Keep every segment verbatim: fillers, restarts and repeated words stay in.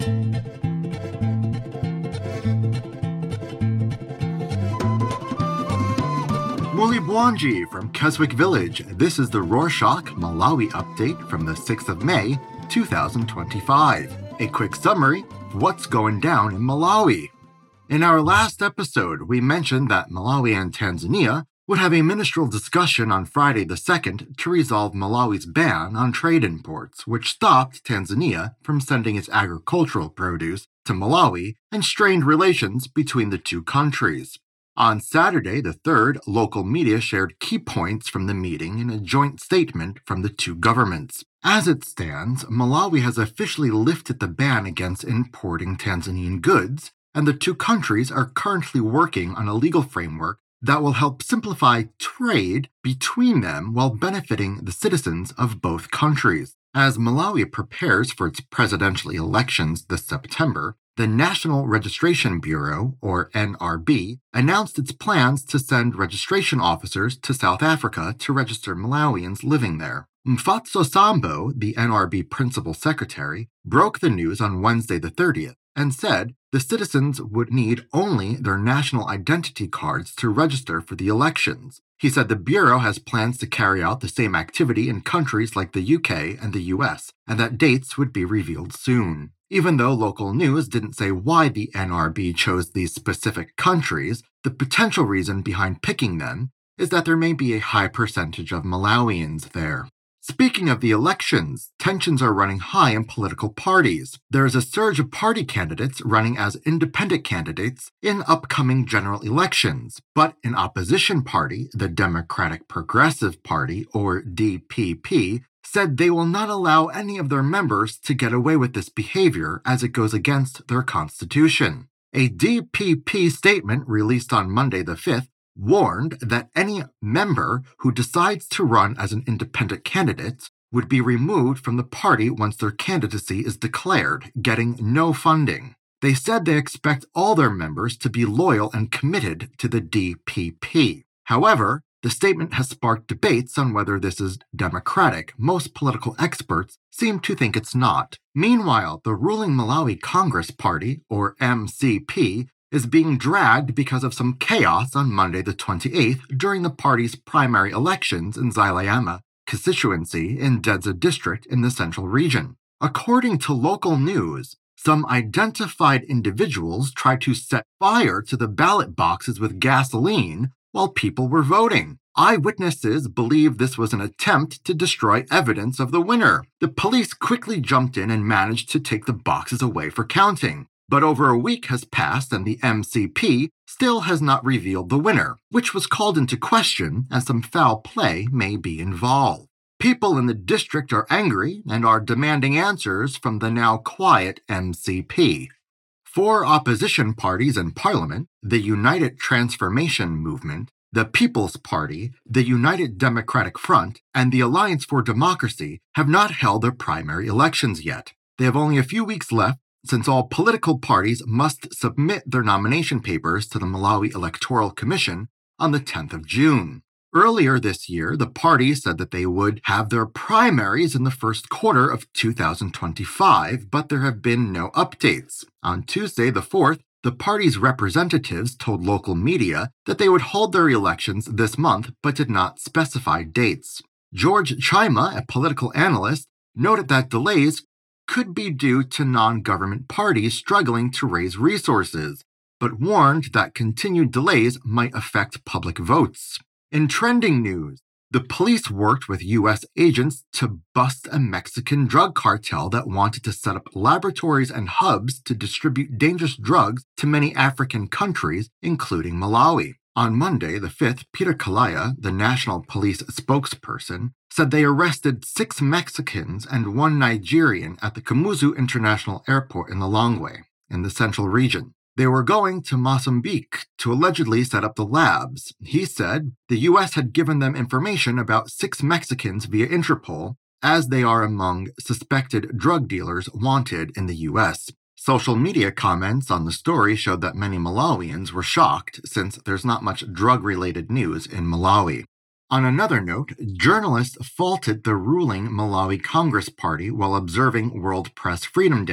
Mulibwanji from Keswick Village. This is the Rorschach Malawi update from the sixth of May, two thousand twenty-five. A quick summary of what's going down in Malawi. In our last episode, we mentioned that Malawi and Tanzania would have a ministerial discussion on Friday the second to resolve Malawi's ban on trade imports, which stopped Tanzania from sending its agricultural produce to Malawi and strained relations between the two countries. On Saturday the third, local media shared key points from the meeting in a joint statement from the two governments. As it stands, Malawi has officially lifted the ban against importing Tanzanian goods, and the two countries are currently working on a legal framework that will help simplify trade between them while benefiting the citizens of both countries. As Malawi prepares for its presidential elections this September, the National Registration Bureau, or N R B, announced its plans to send registration officers to South Africa to register Malawians living there. Mfatso Sambo, the N R B principal secretary, broke the news on Wednesday the thirtieth and said the citizens would need only their national identity cards to register for the elections. He said the Bureau has plans to carry out the same activity in countries like the U K and the U S, and that dates would be revealed soon. Even though local news didn't say why the N R B chose these specific countries, the potential reason behind picking them is that there may be a high percentage of Malawians there. Speaking of the elections, tensions are running high in political parties. There is a surge of party candidates running as independent candidates in upcoming general elections, but an opposition party, the Democratic Progressive Party, or D P P, said they will not allow any of their members to get away with this behavior as it goes against their constitution. A D P P statement released on Monday the fifth warned that any member who decides to run as an independent candidate would be removed from the party once their candidacy is declared, getting no funding. They said they expect all their members to be loyal and committed to the D P P. However, the statement has sparked debates on whether this is democratic. Most political experts seem to think it's not. Meanwhile, the ruling Malawi Congress Party, or M C P, is being dragged because of some chaos on Monday the twenty-eighth during the party's primary elections in Zilayama constituency in Dedza district in the central region. According to local news, some identified individuals tried to set fire to the ballot boxes with gasoline while people were voting. Eyewitnesses believe this was an attempt to destroy evidence of the winner. The police quickly jumped in and managed to take the boxes away for counting. But over a week has passed and the M C P still has not revealed the winner, which was called into question as some foul play may be involved. People in the district are angry and are demanding answers from the now quiet M C P. Four opposition parties in parliament, the United Transformation Movement, the People's Party, the United Democratic Front, and the Alliance for Democracy, have not held their primary elections yet. They have only a few weeks left, since all political parties must submit their nomination papers to the Malawi Electoral Commission on the tenth of June. Earlier this year, the party said that they would have their primaries in the first quarter of two thousand twenty-five, but there have been no updates. On Tuesday the fourth, the party's representatives told local media that they would hold their elections this month but did not specify dates. George Chima, a political analyst, noted that delays could be due to non-government parties struggling to raise resources, but warned that continued delays might affect public votes. In trending news, the police worked with U S agents to bust a Mexican drug cartel that wanted to set up laboratories and hubs to distribute dangerous drugs to many African countries, including Malawi. On Monday, the fifth, Peter Kalaya, the National Police spokesperson, said they arrested six Mexicans and one Nigerian at the Kamuzu International Airport in Lilongwe, in the central region. They were going to Mozambique to allegedly set up the labs. He said the U S had given them information about six Mexicans via Interpol, as they are among suspected drug dealers wanted in the U S. Social media comments on the story showed that many Malawians were shocked since there's not much drug-related news in Malawi. On another note, journalists faulted the ruling Malawi Congress Party while observing World Press Freedom Day.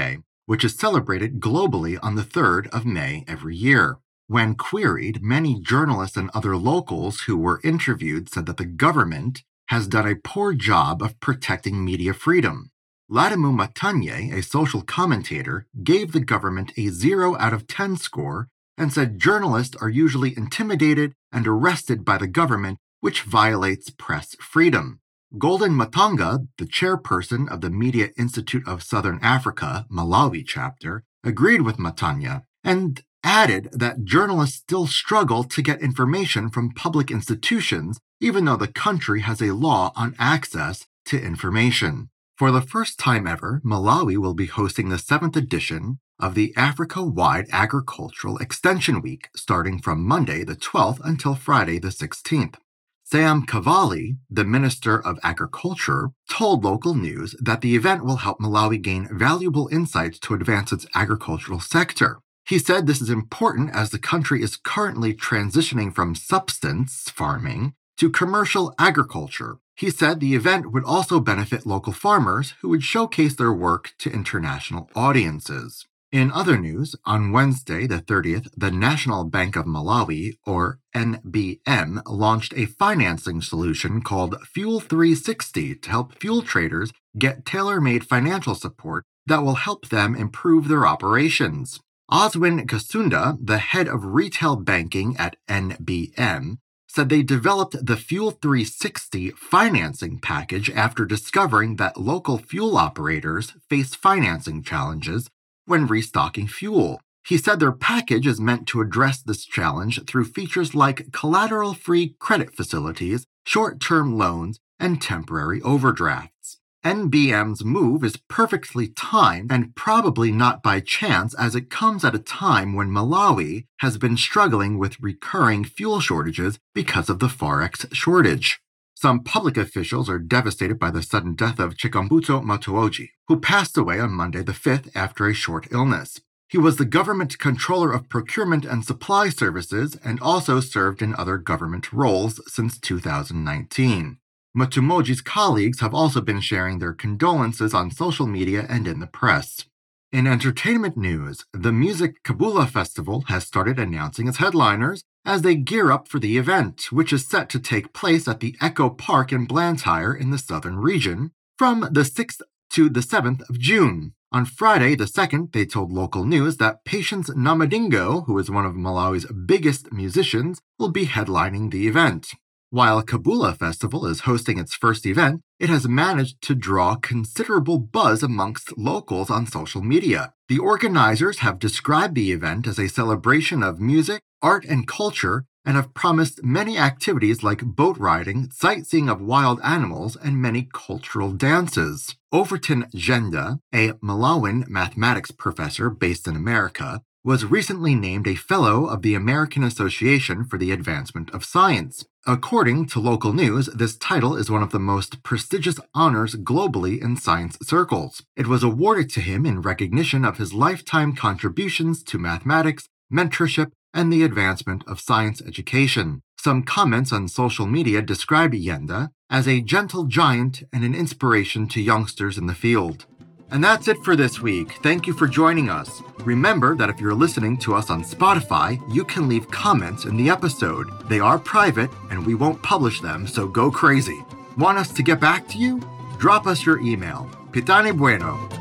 which is celebrated globally on the third of May every year. When queried, many journalists and other locals who were interviewed said that the government has done a poor job of protecting media freedom. Latimu Matanye, a social commentator, gave the government a zero out of ten score and said journalists are usually intimidated and arrested by the government, which violates press freedom. Golden Matanga, the chairperson of the Media Institute of Southern Africa, Malawi chapter, agreed with Matanya and added that journalists still struggle to get information from public institutions, even though the country has a law on access to information. For the first time ever, Malawi will be hosting the seventh edition of the Africa-wide Agricultural Extension Week, starting from Monday the twelfth until Friday the sixteenth. Sam Cavalli, the Minister of Agriculture, told local news that the event will help Malawi gain valuable insights to advance its agricultural sector. He said this is important as the country is currently transitioning from subsistence farming to commercial agriculture. He said the event would also benefit local farmers who would showcase their work to international audiences. In other news, on Wednesday, the thirtieth, the National Bank of Malawi, or N B M, launched a financing solution called Fuel three sixty to help fuel traders get tailor-made financial support that will help them improve their operations. Oswin Kasunda, the head of retail banking at N B M, said they developed the Fuel three sixty financing package after discovering that local fuel operators face financing challenges when restocking fuel. He said their package is meant to address this challenge through features like collateral-free credit facilities, short-term loans, and temporary overdrafts. N B M's move is perfectly timed and probably not by chance, as it comes at a time when Malawi has been struggling with recurring fuel shortages because of the Forex shortage. Some public officials are devastated by the sudden death of Chikambuto Matuoji, who passed away on Monday the fifth after a short illness. He was the government controller of procurement and supply services and also served in other government roles since two thousand nineteen. Matumoji's colleagues have also been sharing their condolences on social media and in the press. In entertainment news, the Music Kabula Festival has started announcing its headliners as they gear up for the event, which is set to take place at the Echo Park in Blantyre in the southern region from the sixth to the seventh of June. On Friday the second, they told local news that Patience Namadingo, who is one of Malawi's biggest musicians, will be headlining the event. While Kabula Festival is hosting its first event, it has managed to draw considerable buzz amongst locals on social media. The organizers have described the event as a celebration of music, art, and culture, and have promised many activities like boat riding, sightseeing of wild animals, and many cultural dances. Overton Jenda, a Malawian mathematics professor based in America, was recently named a Fellow of the American Association for the Advancement of Science. According to local news, this title is one of the most prestigious honors globally in science circles. It was awarded to him in recognition of his lifetime contributions to mathematics, mentorship, and the advancement of science education. Some comments on social media describe Yenda as a gentle giant and an inspiration to youngsters in the field. And that's it for this week. Thank you for joining us. Remember that if you're listening to us on Spotify, you can leave comments in the episode. They are private and we won't publish them, so go crazy. Want us to get back to you? Drop us your email. Pitani Bueno